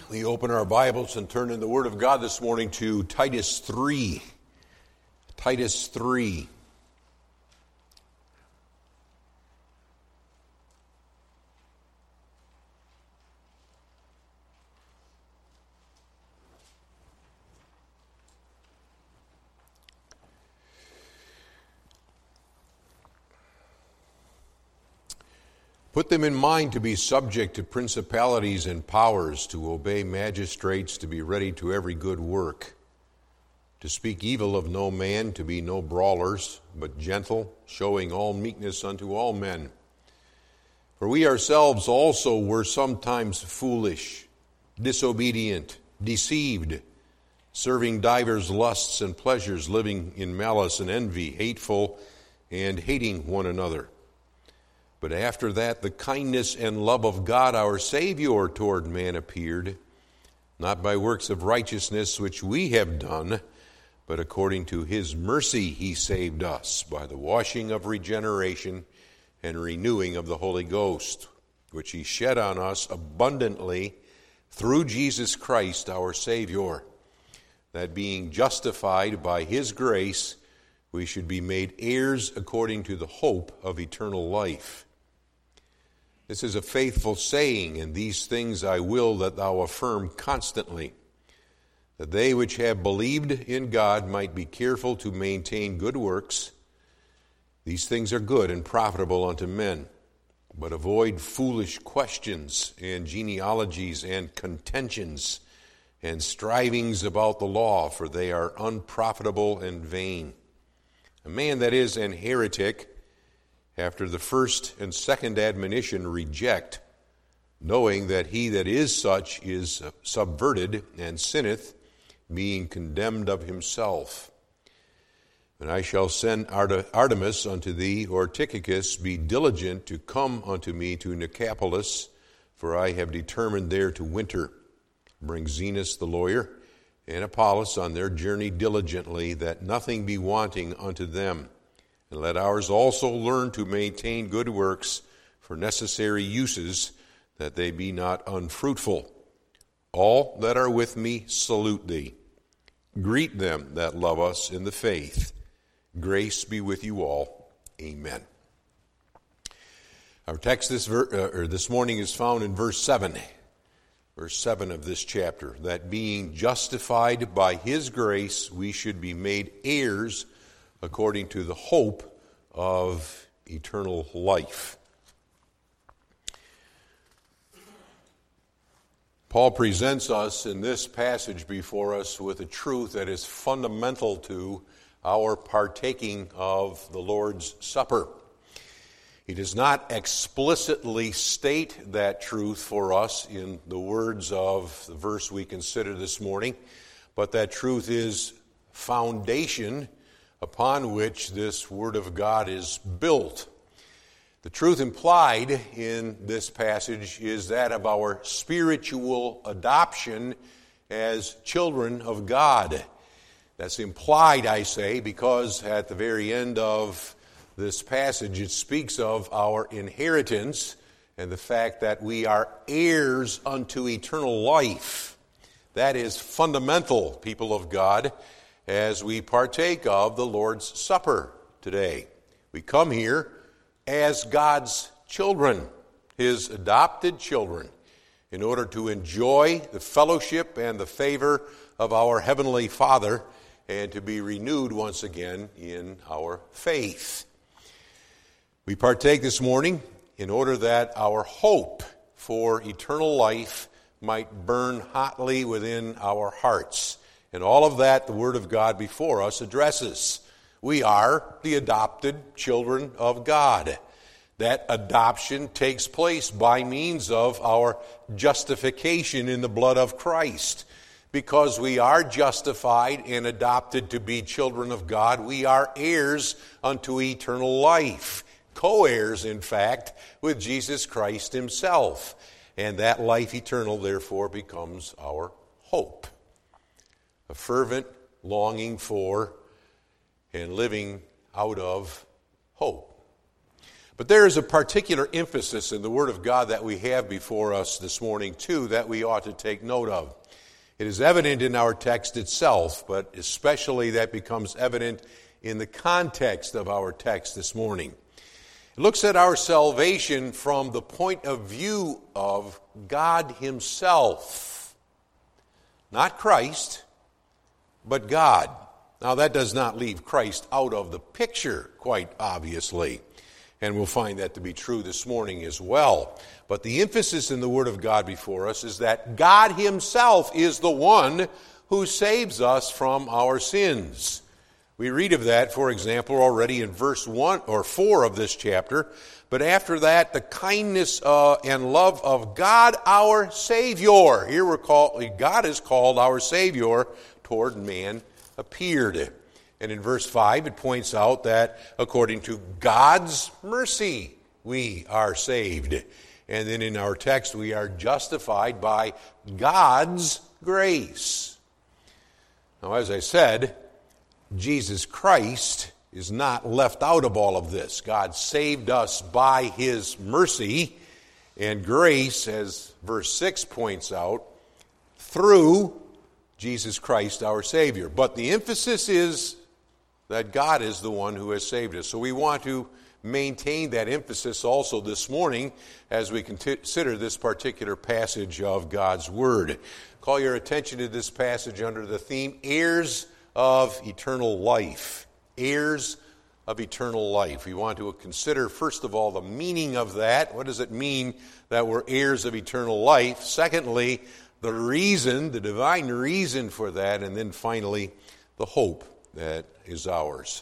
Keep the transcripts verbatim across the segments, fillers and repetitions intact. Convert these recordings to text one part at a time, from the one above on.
We open our Bibles and turn in the Word of God this morning to Titus three. Titus three. Put them in mind to be subject to principalities and powers, to obey magistrates, to be ready to every good work, to speak evil of no man, to be no brawlers, but gentle, showing all meekness unto all men. For we ourselves also were sometimes foolish, disobedient, deceived, serving divers lusts and pleasures, living in malice and envy, hateful, and hating one another. But after that, the kindness and love of God our Savior toward man appeared, not by works of righteousness which we have done, but according to his mercy he saved us by the washing of regeneration and renewing of the Holy Ghost, which he shed on us abundantly through Jesus Christ our Savior, that being justified by his grace, we should be made heirs according to the hope of eternal life. This is a faithful saying, and these things I will that thou affirm constantly, that they which have believed in God might be careful to maintain good works. These things are good and profitable unto men, but avoid foolish questions and genealogies and contentions and strivings about the law, for they are unprofitable and vain. A man that is an heretic, after the first and second admonition, reject, knowing that he that is such is subverted and sinneth, being condemned of himself. And I shall send Artemas unto thee, or Tychicus, be diligent to come unto me to Nicopolis, for I have determined there to winter. Bring Zenas the lawyer and Apollos on their journey diligently, that nothing be wanting unto them. And let ours also learn to maintain good works for necessary uses, that they be not unfruitful. All that are with me salute thee. Greet them that love us in the faith. Grace be with you all. Amen. Our text this, ver- uh, or this morning is found in verse seven. Verse seven of this chapter. That being justified by his grace, we should be made heirs according to the hope of eternal life. Paul presents us in this passage before us with a truth that is fundamental to our partaking of the Lord's Supper. He does not explicitly state that truth for us in the words of the verse we consider this morning, but that truth is foundation upon which this Word of God is built. The truth implied in this passage is that of our spiritual adoption as children of God. That's implied, I say, because at the very end of this passage it speaks of our inheritance and the fact that we are heirs unto eternal life. That is fundamental, people of God, as we partake of the Lord's Supper today. We come here as God's children, his adopted children, in order to enjoy the fellowship and the favor of our Heavenly Father and to be renewed once again in our faith. We partake this morning in order that our hope for eternal life might burn hotly within our hearts. And all of that the Word of God before us addresses. We are the adopted children of God. That adoption takes place by means of our justification in the blood of Christ. Because we are justified and adopted to be children of God, we are heirs unto eternal life. Co-heirs, in fact, with Jesus Christ himself. And that life eternal, therefore, becomes our hope. A fervent longing for and living out of hope. But there is a particular emphasis in the Word of God that we have before us this morning, too, that we ought to take note of. It is evident in our text itself, but especially that becomes evident in the context of our text this morning. It looks at our salvation from the point of view of God Himself. Not Christ, but God. Now, that does not leave Christ out of the picture, quite obviously. And we'll find that to be true this morning as well. But the emphasis in the Word of God before us is that God Himself is the one who saves us from our sins. We read of that, for example, already in verse one or four of this chapter. But after that, the kindness uh, and love of God our Savior. Here we're called, God is called our Savior toward man appeared. And in verse five, it points out that according to God's mercy, we are saved. And then in our text, we are justified by God's grace. Now, as I said, Jesus Christ is not left out of all of this. God saved us by His mercy and grace, as verse six points out, through Jesus Christ our Savior. But the emphasis is that God is the one who has saved us. So we want to maintain that emphasis also this morning as we consider this particular passage of God's Word. Call your attention to this passage under the theme, heirs of eternal life. Heirs of eternal life. We want to consider, first of all, the meaning of that. What does it mean that we're heirs of eternal life? Secondly, the reason, the divine reason for that. And then finally, the hope that is ours.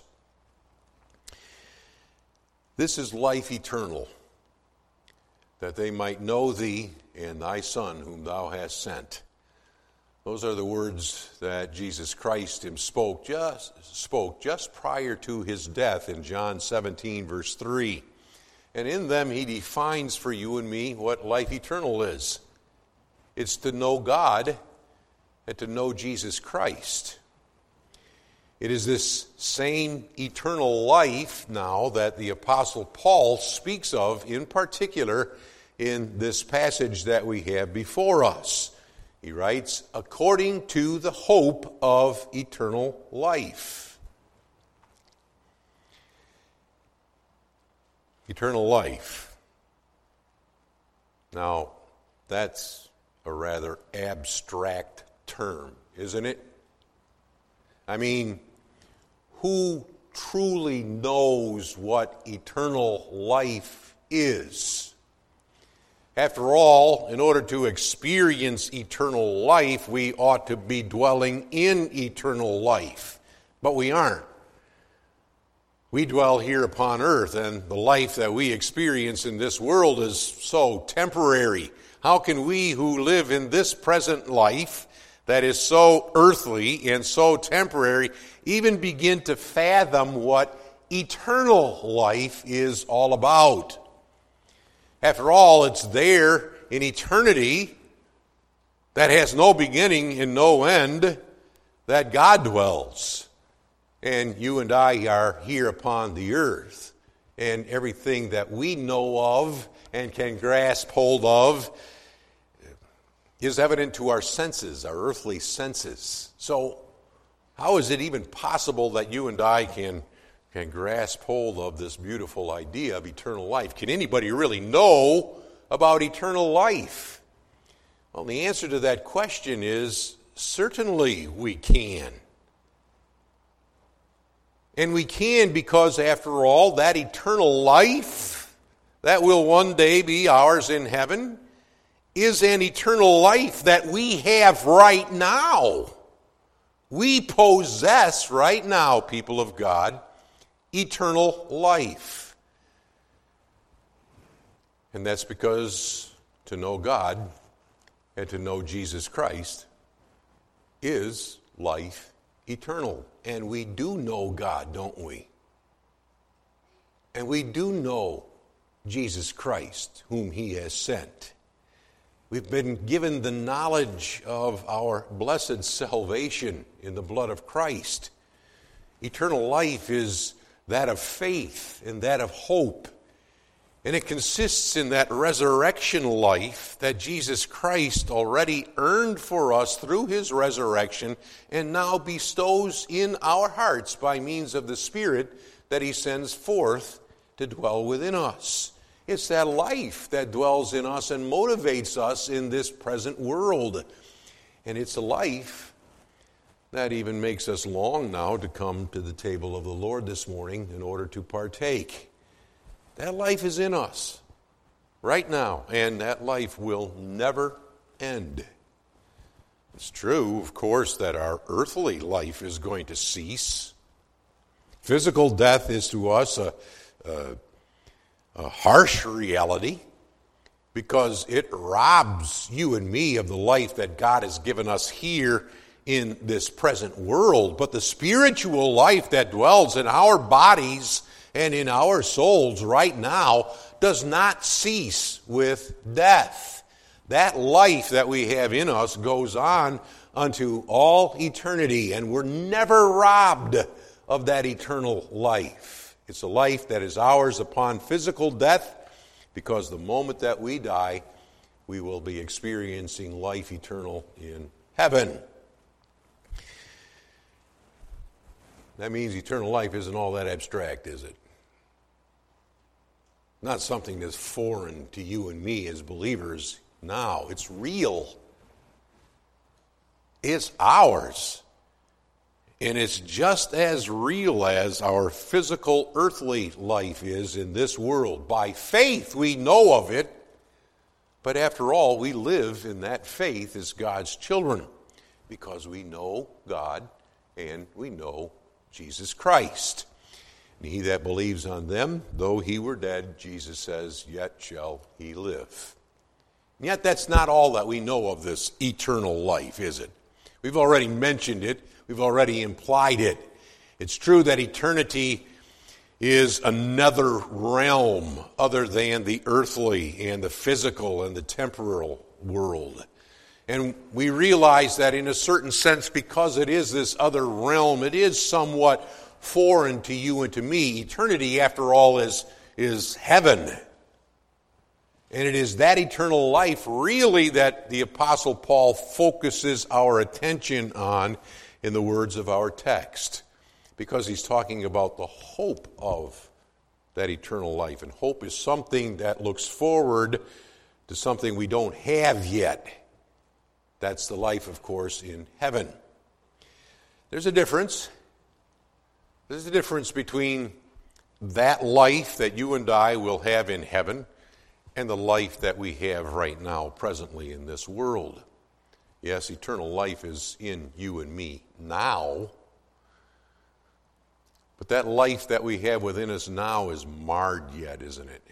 This is life eternal, that they might know Thee and Thy Son, whom Thou hast sent. Those are the words that Jesus Christ him spoke just, spoke just prior to His death in John seventeen, verse three. And in them He defines for you and me what life eternal is. It's to know God and to know Jesus Christ. It is this same eternal life now that the Apostle Paul speaks of in particular in this passage that we have before us. He writes, according to the hope of eternal life. Eternal life. Now, that's a rather abstract term, isn't it? I mean, who truly knows what eternal life is? After all, in order to experience eternal life, we ought to be dwelling in eternal life. But we aren't. We dwell here upon earth, and the life that we experience in this world is so temporary. How can we who live in this present life that is so earthly and so temporary even begin to fathom what eternal life is all about? After all, it's there in eternity that has no beginning and no end that God dwells. And you and I are here upon the earth. And everything that we know of and can grasp hold of is evident to our senses, our earthly senses. So how is it even possible that you and I can, can grasp hold of this beautiful idea of eternal life? Can anybody really know about eternal life? Well, the answer to that question is certainly we can. And we can because, after all, that eternal life that will one day be ours in heaven is an eternal life that we have right now. We possess right now, people of God, eternal life. And that's because to know God and to know Jesus Christ is life eternal. And we do know God, don't we? And we do know Jesus Christ, whom He has sent. We've been given the knowledge of our blessed salvation in the blood of Christ. Eternal life is that of faith and that of hope. And it consists in that resurrection life that Jesus Christ already earned for us through his resurrection and now bestows in our hearts by means of the Spirit that he sends forth to dwell within us. It's that life that dwells in us and motivates us in this present world. And it's a life that even makes us long now to come to the table of the Lord this morning in order to partake. That life is in us right now, and that life will never end. It's true, of course, that our earthly life is going to cease. Physical death is to us a, a, a harsh reality because it robs you and me of the life that God has given us here in this present world. But the spiritual life that dwells in our bodies and in our souls right now does not cease with death. That life that we have in us goes on unto all eternity, and we're never robbed of that eternal life. It's a life that is ours upon physical death, because the moment that we die, we will be experiencing life eternal in heaven. That means eternal life isn't all that abstract, is it? Not something that's foreign to you and me as believers now. It's real. It's ours. And it's just as real as our physical earthly life is in this world. By faith we know of it, but after all, we live in that faith as God's children because we know God and we know Jesus Christ. And he that believes on them, though he were dead, Jesus says, yet shall he live. And yet that's not all that we know of this eternal life, is it? We've already mentioned it. We've already implied it. It's true that eternity is another realm other than the earthly and the physical and the temporal world. And we realize that in a certain sense, because it is this other realm, it is somewhat foreign to you and to me. Eternity, after all, is, is heaven. And it is that eternal life, really, that the Apostle Paul focuses our attention on in the words of our text, because he's talking about the hope of that eternal life. And hope is something that looks forward to something we don't have yet. That's the life, of course, in heaven. There's a difference. There's a difference between that life that you and I will have in heaven and the life that we have right now, presently in this world. Yes, eternal life is in you and me now, but that life that we have within us now is marred yet, isn't it?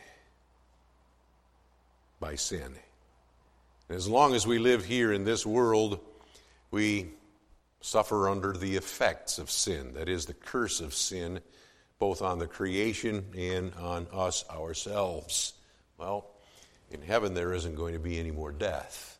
By sin. And as long as we live here in this world, we suffer under the effects of sin. That is, the curse of sin, both on the creation and on us ourselves. Well, in heaven there isn't going to be any more death.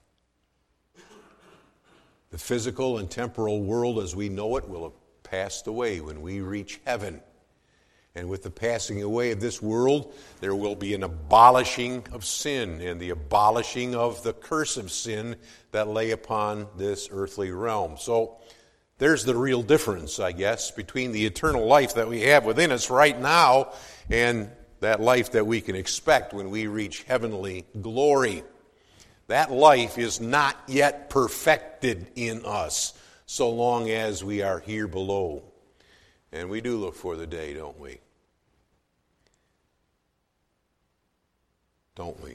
The physical and temporal world as we know it will have passed away when we reach heaven. And with the passing away of this world, there will be an abolishing of sin and the abolishing of the curse of sin that lay upon this earthly realm. So there's the real difference, I guess, between the eternal life that we have within us right now and that life that we can expect when we reach heavenly glory. That life is not yet perfected in us so long as we are here below. And we do look for the day, don't we? Don't we?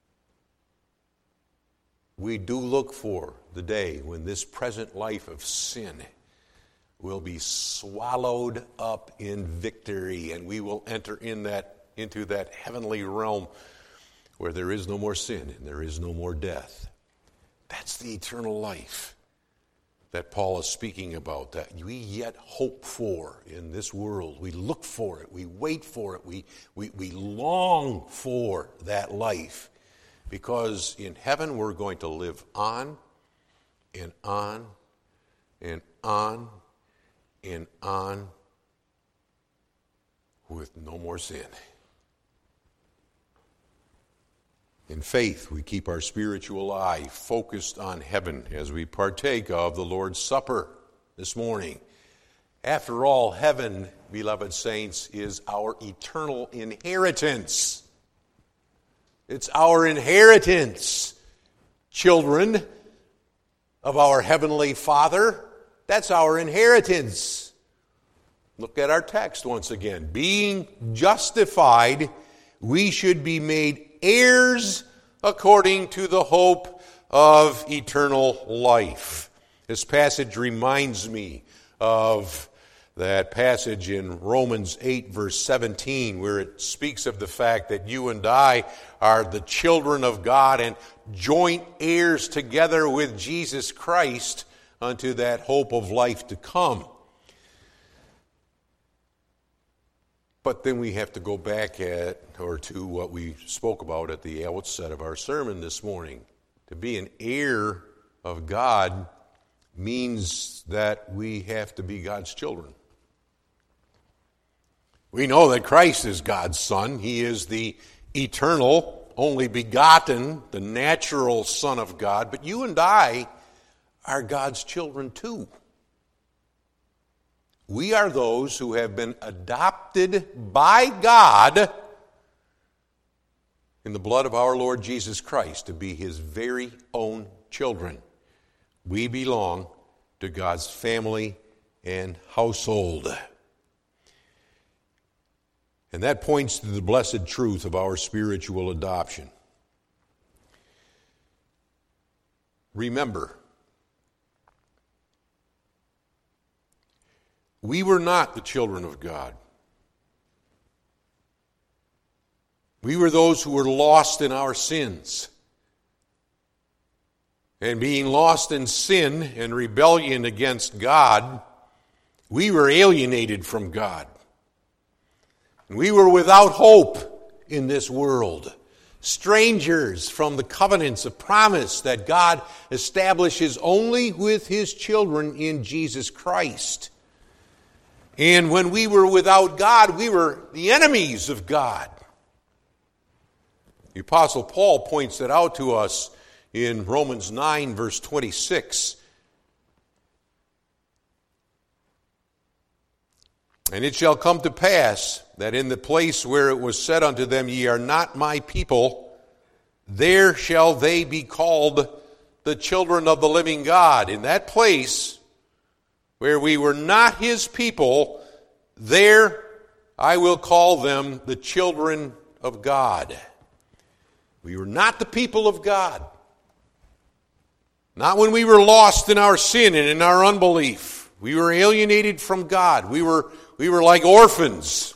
We do look for the day when this present life of sin will be swallowed up in victory, and we will enter in that into that heavenly realm where there is no more sin and there is no more death. That's the eternal life that Paul is speaking about, that we yet hope for in this world. We look for it, we wait for it, we, we, we long for that life, because in heaven we're going to live on and on and on and on with no more sin. In faith, we keep our spiritual eye focused on heaven as we partake of the Lord's Supper this morning. After all, heaven, beloved saints, is our eternal inheritance. It's our inheritance. Children of our Heavenly Father, that's our inheritance. Look at our text once again. Being justified, we should be made heirs according to the hope of eternal life. This passage reminds me of that passage in Romans eight, verse seventeen, where it speaks of the fact that you and I are the children of God and joint heirs together with Jesus Christ unto that hope of life to come. But then we have to go back at, or to what we spoke about at the outset of our sermon this morning. To be an heir of God means that we have to be God's children. We know that Christ is God's Son. He is the eternal, only begotten, the natural Son of God. But you and I are God's children too. We are those who have been adopted by God in the blood of our Lord Jesus Christ to be His very own children. We belong to God's family and household. And that points to the blessed truth of our spiritual adoption. Remember, we were not the children of God. We were those who were lost in our sins. And being lost in sin and rebellion against God, we were alienated from God. We were without hope in this world, strangers from the covenants of promise that God establishes only with His children in Jesus Christ. And when we were without God, we were the enemies of God. The Apostle Paul points it out to us in Romans nine, verse twenty-six. And it shall come to pass that in the place where it was said unto them, Ye are not my people, there shall they be called the children of the living God. In that place where we were not His people, there I will call them the children of God. We were not the people of God. Not when we were lost in our sin and in our unbelief. We were alienated from God. We were, we were like orphans.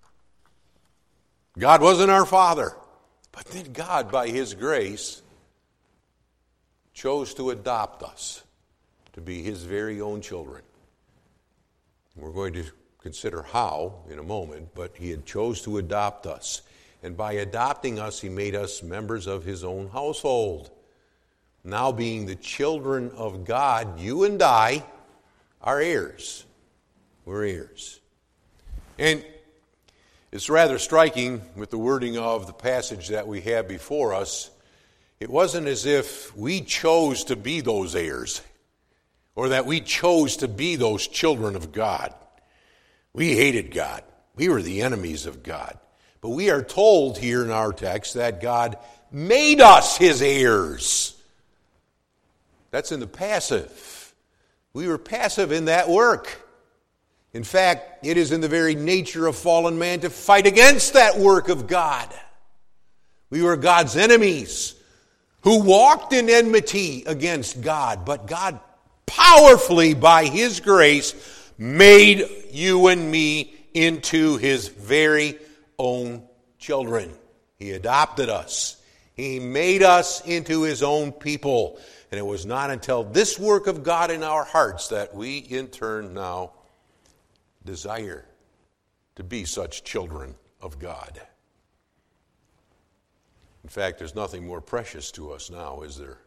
God wasn't our Father. But then God, by His grace, chose to adopt us to be His very own children. We're going to consider how in a moment, but He had chose to adopt us. And by adopting us, He made us members of His own household. Now being the children of God, you and I are heirs. We're heirs. And it's rather striking with the wording of the passage that we have before us. It wasn't as if we chose to be those heirs, or that we chose to be those children of God. We hated God. We were the enemies of God. But we are told here in our text that God made us His heirs. That's in the passive. We were passive in that work. In fact, it is in the very nature of fallen man to fight against that work of God. We were God's enemies who walked in enmity against God, but God powerfully, by His grace, made you and me into His very own children. He adopted us. He made us into His own people. And it was not until this work of God in our hearts that we in turn now desire to be such children of God. In fact, there's nothing more precious to us now, is there,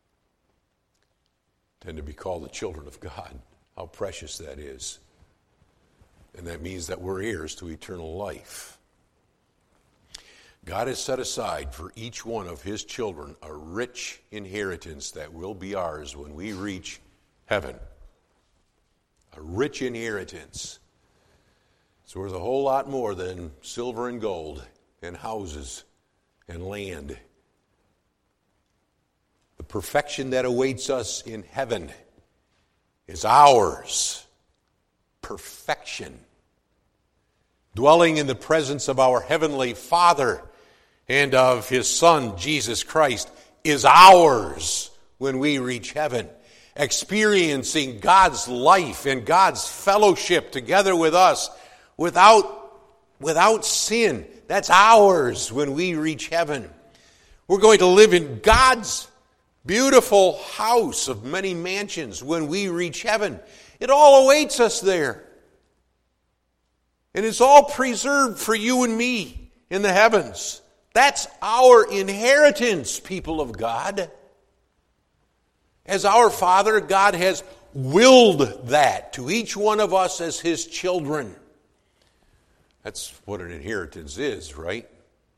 than to be called the children of God. How precious that is. And that means that we're heirs to eternal life. God has set aside for each one of his children a rich inheritance that will be ours when we reach heaven. A rich inheritance. It's worth a whole lot more than silver and gold and houses and land. The perfection that awaits us in heaven is ours. Perfection. Dwelling in the presence of our Heavenly Father and of His Son, Jesus Christ, is ours when we reach heaven. Experiencing God's life and God's fellowship together with us without, without sin, that's ours when we reach heaven. We're going to live in God's beautiful house of many mansions when we reach heaven. It all awaits us there. And it's all preserved for you and me in the heavens. That's our inheritance, people of God. As our Father, God has willed that to each one of us as His children. That's what an inheritance is, right?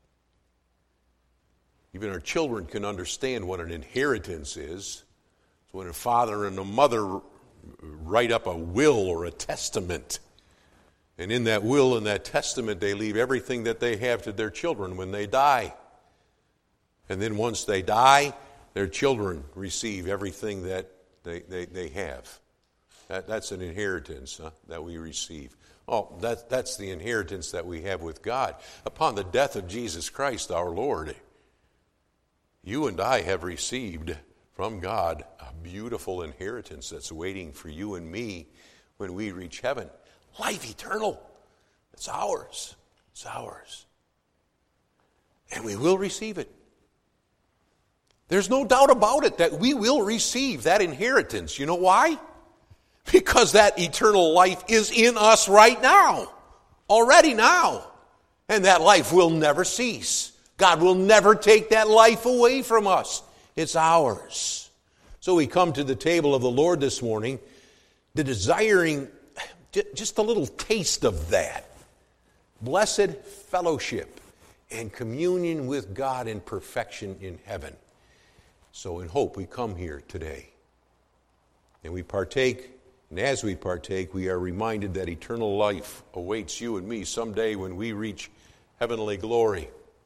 Even our children can understand what an inheritance is. It's when a father and a mother write up a will or a testament. And in that will and that testament, they leave everything that they have to their children when they die. And then once they die, their children receive everything that they, they, they have. That, that's an inheritance huh, that we receive. Oh, that, that's the inheritance that we have with God. Upon the death of Jesus Christ, our Lord, you and I have received from God a beautiful inheritance that's waiting for you and me when we reach heaven. Life eternal. It's ours. It's ours. And we will receive it. There's no doubt about it that we will receive that inheritance. You know why? Because that eternal life is in us right now. Already now. And that life will never cease. God will never take that life away from us. It's ours. So we come to the table of the Lord this morning, the desiring just a little taste of that. Blessed fellowship and communion with God in perfection in heaven. So in hope we come here today. And we partake, and as we partake, we are reminded that eternal life awaits you and me someday when we reach heavenly glory.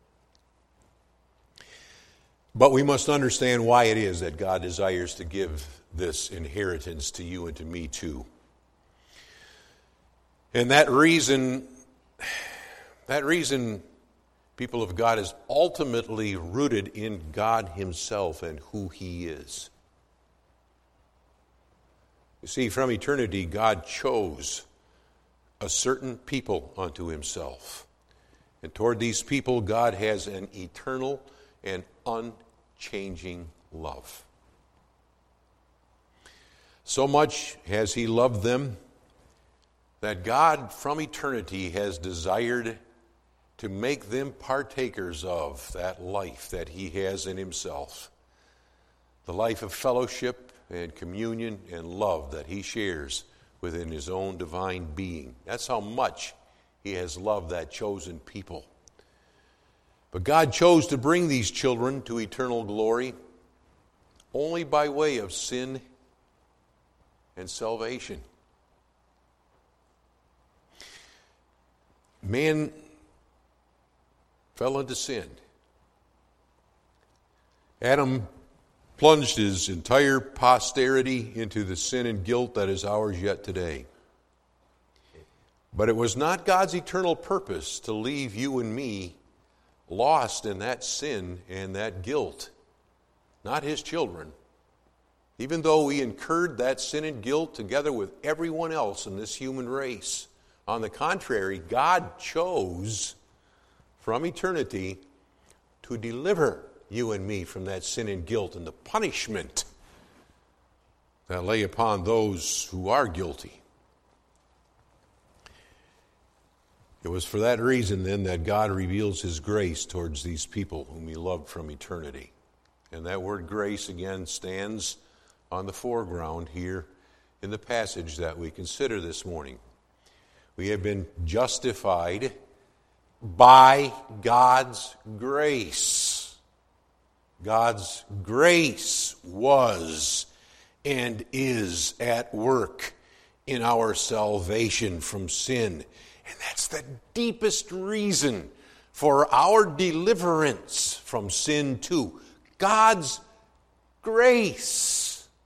But we must understand why it is that God desires to give this inheritance to you and to me too. And that reason, that reason, people of God, is ultimately rooted in God Himself and who He is. You see, from eternity, God chose a certain people unto Himself. And toward these people, God has an eternal and unchanging love. So much has He loved them that God from eternity has desired to make them partakers of that life that He has in Himself. The life of fellowship and communion and love that He shares within His own divine being. That's how much He has loved that chosen people. But God chose to bring these children to eternal glory only by way of sin and salvation. Man fell into sin. Adam plunged his entire posterity into the sin and guilt that is ours yet today. But it was not God's eternal purpose to leave you and me lost in that sin and that guilt. Not His children. Even though we incurred that sin and guilt together with everyone else in this human race. On the contrary, God chose from eternity to deliver you and me from that sin and guilt and the punishment that lay upon those who are guilty. It was for that reason, then, that God reveals His grace towards these people whom He loved from eternity. And that word grace, again, stands on the foreground here in the passage that we consider this morning. We have been justified by God's grace. God's grace was and is at work in our salvation from sin. And that's the deepest reason for our deliverance from sin too. God's grace.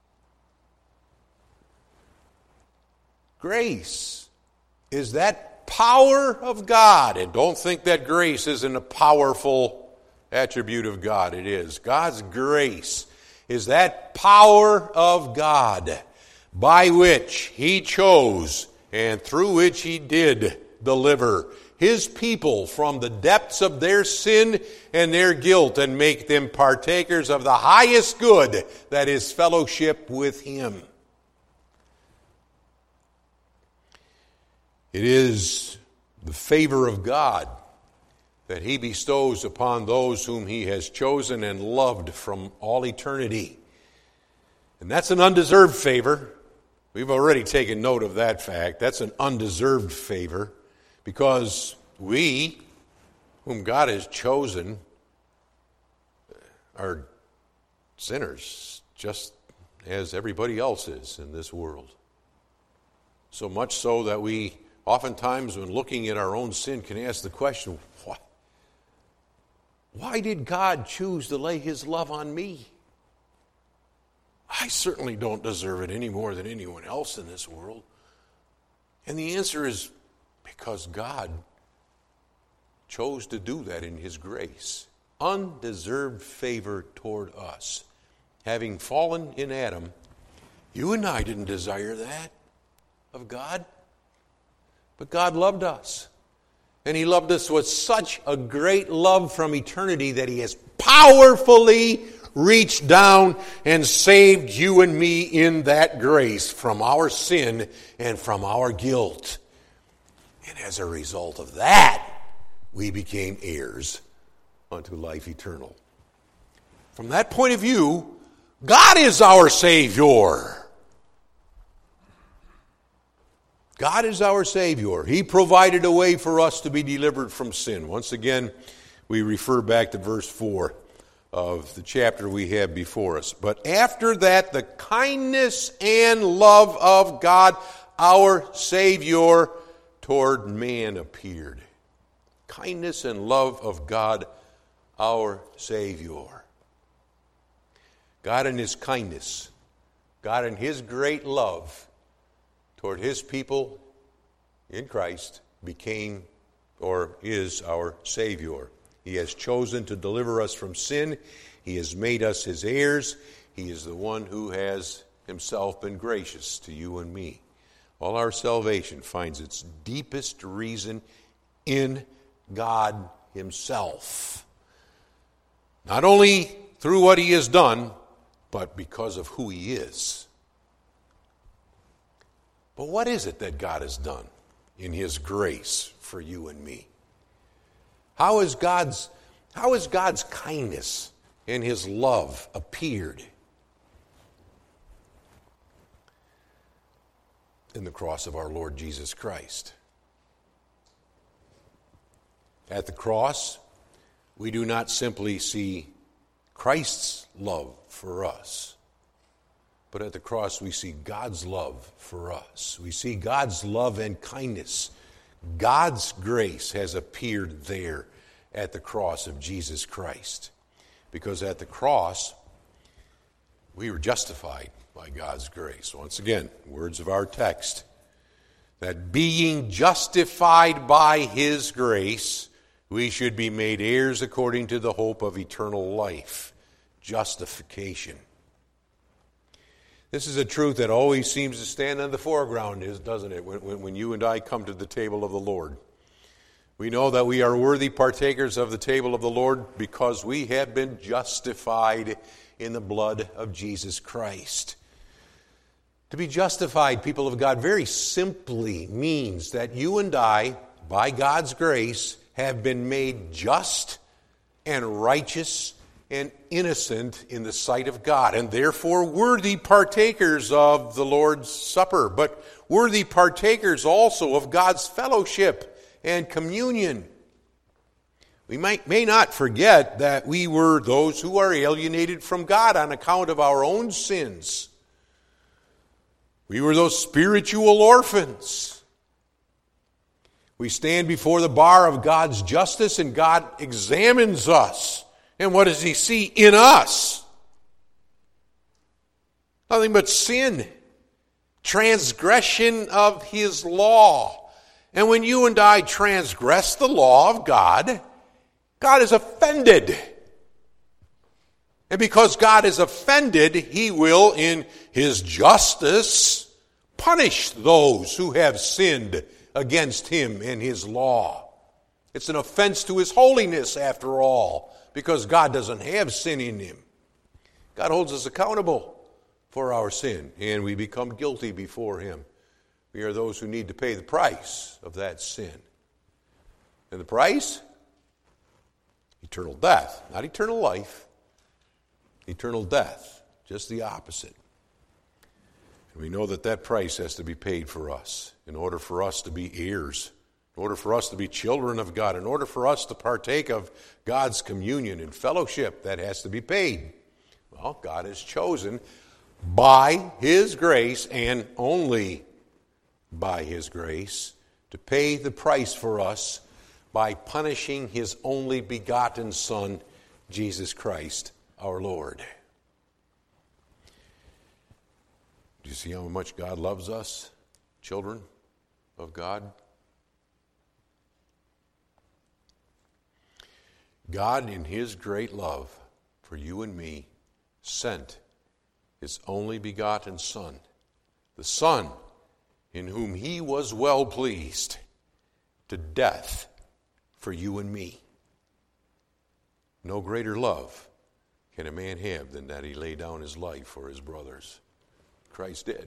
Grace is that power of God. And don't think that grace isn't a powerful attribute of God. It is. God's grace is that power of God by which He chose and through which He did deliver His people from the depths of their sin and their guilt and make them partakers of the highest good, that is fellowship with Him. It is the favor of God that He bestows upon those whom He has chosen and loved from all eternity. And that's an undeserved favor. We've already taken note of that fact. That's an undeserved favor because we, whom God has chosen, are sinners, just as everybody else is in this world. So much so that we oftentimes, when looking at our own sin, can ask the question, why, why did God choose to lay His love on me? I certainly don't deserve it any more than anyone else in this world. And the answer is because God chose to do that in His grace. Undeserved favor toward us. Having fallen in Adam, you and I didn't desire that of God. But God loved us. And He loved us with such a great love from eternity that He has powerfully reached down and saved you and me in that grace from our sin and from our guilt. And as a result of that, we became heirs unto life eternal. From that point of view, God is our Savior. God is our Savior. He provided a way for us to be delivered from sin. Once again, we refer back to verse four of the chapter we have before us. But after that, the kindness and love of God, our Savior, toward man appeared. Kindness and love of God, our Savior. God in His kindness, God in His great love toward His people in Christ became or is our Savior. He has chosen to deliver us from sin. He has made us His heirs. He is the one who has Himself been gracious to you and me. All our salvation finds its deepest reason in God Himself. Not only through what He has done, but because of who He is. But what is it that God has done in His grace for you and me? How is God's, how is God's kindness and His love appeared? In the cross of our Lord Jesus Christ. At the cross, we do not simply see Christ's love for us, but at the cross we see God's love for us. We see God's love and kindness. God's grace has appeared there at the cross of Jesus Christ. Because at the cross, we were justified by God's grace. Once again, words of our text, that being justified by His grace, we should be made heirs according to the hope of eternal life. Justification. This is a truth that always seems to stand in the foreground, doesn't it, when, when, when you and I come to the table of the Lord. We know that we are worthy partakers of the table of the Lord because we have been justified in the blood of Jesus Christ. To be justified, people of God, very simply means that you and I, by God's grace, have been made just and righteous and innocent in the sight of God, and therefore worthy partakers of the Lord's Supper, but worthy partakers also of God's fellowship and communion. We might, may not forget that we were those who are alienated from God on account of our own sins. We were those spiritual orphans. We stand before the bar of God's justice, and God examines us. And what does He see in us? Nothing but sin, transgression of His law. And when you and I transgress the law of God, God is offended. And because God is offended, He will, in His justice, punish those who have sinned against Him and His law. It's an offense to His holiness, after all, because God doesn't have sin in Him. God holds us accountable for our sin, and we become guilty before Him. We are those who need to pay the price of that sin. And the price? Eternal death. Not eternal life. Eternal death. Just the opposite. And we know that that price has to be paid for us in order for us to be heirs, in order for us to be children of God, in order for us to partake of God's communion and fellowship. That has to be paid. Well, God has chosen by His grace, and only by His grace, to pay the price for us by punishing His only begotten Son, Jesus Christ, our Lord. Do you see how much God loves us, children of God? God, in His great love for you and me, sent His only begotten Son, the Son in whom He was well pleased, to death for you and me. No greater love can a man have than that he lay down his life for his brothers. Christ did.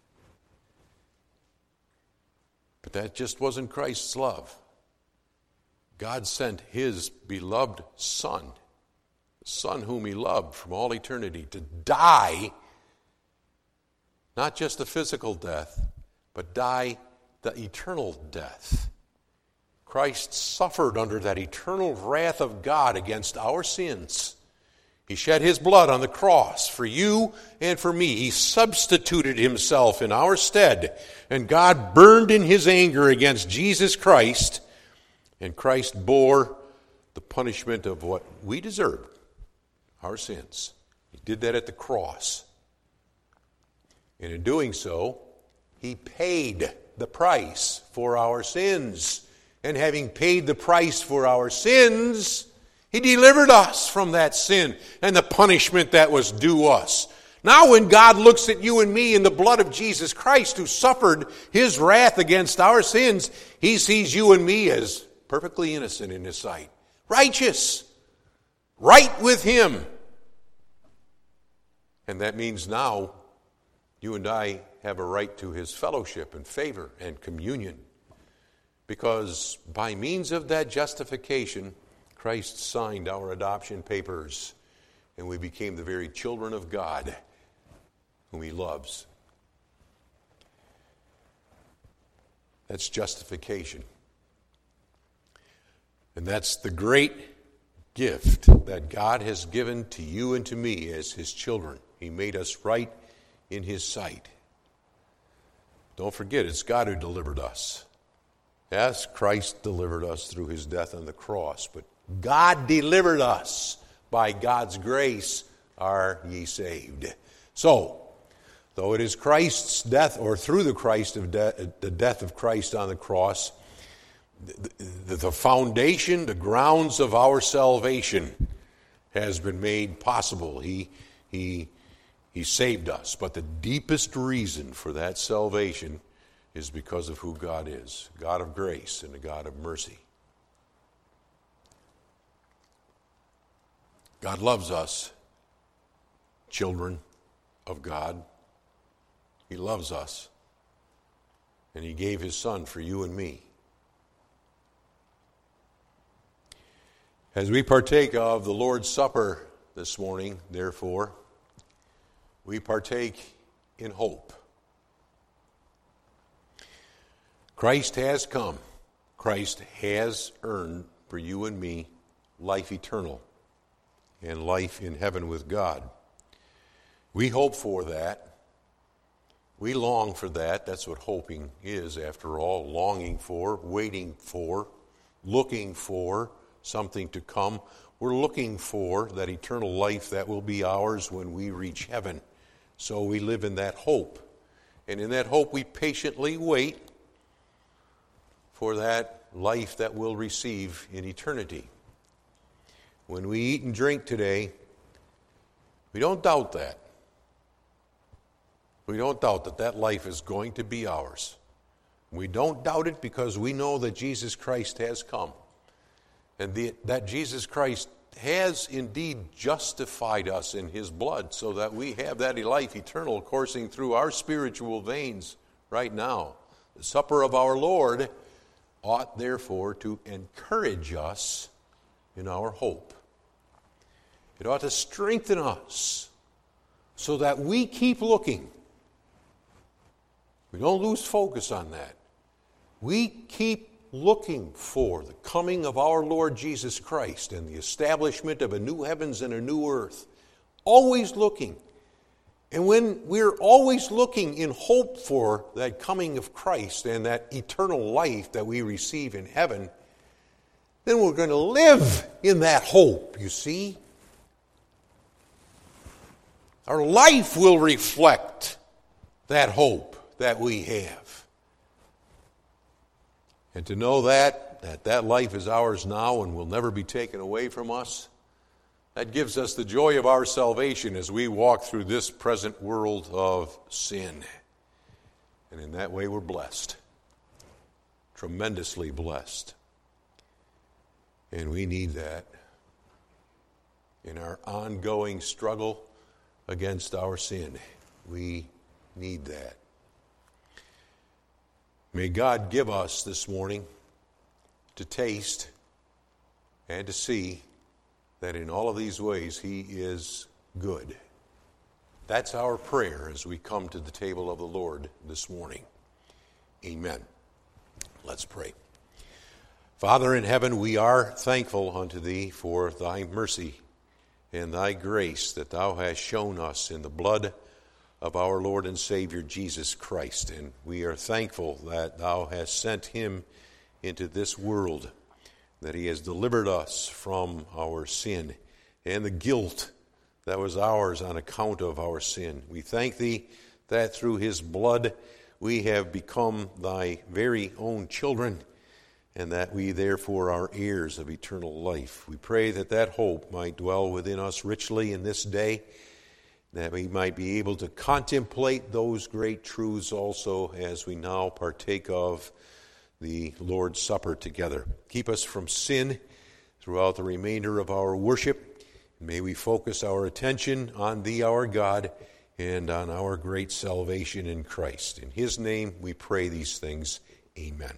But that just wasn't Christ's love. God sent His beloved Son, the Son whom He loved from all eternity, to die, not just a physical death, but die the eternal death. Christ suffered under that eternal wrath of God against our sins. He shed His blood on the cross for you and for me. He substituted Himself in our stead. And God burned in His anger against Jesus Christ. And Christ bore the punishment of what we deserved, our sins. He did that at the cross. And in doing so, He paid the price for our sins. And having paid the price for our sins, He delivered us from that sin and the punishment that was due us. Now when God looks at you and me in the blood of Jesus Christ, who suffered His wrath against our sins, He sees you and me as perfectly innocent in His sight. Righteous. Right with Him. And that means now you and I have a right to His fellowship and favor and communion. Because by means of that justification, Christ signed our adoption papers, and we became the very children of God whom He loves. That's justification. And that's the great gift that God has given to you and to me as His children. He made us right in His sight. Don't forget, it's God who delivered us. Yes, Christ delivered us through His death on the cross, but God delivered us. By God's grace are ye saved. So, though it is Christ's death, or through the Christ of de- the death of Christ on the cross, the, the foundation, the grounds of our salvation has been made possible. He, he, he saved us. But the deepest reason for that salvation is because of who God is, God of grace and a God of mercy. God loves us, children of God. He loves us, and He gave His Son for you and me. As we partake of the Lord's Supper this morning, therefore, we partake in hope. Christ has come. Christ has earned for you and me life eternal and life in heaven with God. We hope for that. We long for that. That's what hoping is, after all. Longing for, waiting for, looking for something to come. We're looking for that eternal life that will be ours when we reach heaven. So we live in that hope. And in that hope we patiently wait for that life that we'll receive in eternity. When we eat and drink today, we don't doubt that. We don't doubt that that life is going to be ours. We don't doubt it because we know that Jesus Christ has come. And the, that Jesus Christ has indeed justified us in his blood so that we have that life eternal coursing through our spiritual veins right now. The supper of our Lord ought therefore to encourage us in our hope. It ought to strengthen us so that we keep looking. We don't lose focus on that. We keep looking for the coming of our Lord Jesus Christ and the establishment of a new heavens and a new earth. Always looking. And when we're always looking in hope for that coming of Christ and that eternal life that we receive in heaven, then we're going to live in that hope, you see. Our life will reflect that hope that we have. And to know that, that that life is ours now and will never be taken away from us, that gives us the joy of our salvation as we walk through this present world of sin. And in that way we're blessed, tremendously blessed. And we need that in our ongoing struggle against our sin. We need that. May God give us this morning to taste and to see that in all of these ways he is good. That's our prayer as we come to the table of the Lord this morning. Amen. Let's pray. Father in heaven, we are thankful unto thee for thy mercy and thy grace that thou hast shown us in the blood of our Lord and Savior Jesus Christ. And we are thankful that thou hast sent him into this world, that he has delivered us from our sin and the guilt that was ours on account of our sin. We thank thee that through his blood we have become thy very own children, and that we therefore are heirs of eternal life. We pray that that hope might dwell within us richly in this day, that we might be able to contemplate those great truths also as we now partake of the Lord's Supper together. Keep us from sin throughout the remainder of our worship. May we focus our attention on thee, our God, and on our great salvation in Christ. In his name we pray these things. Amen.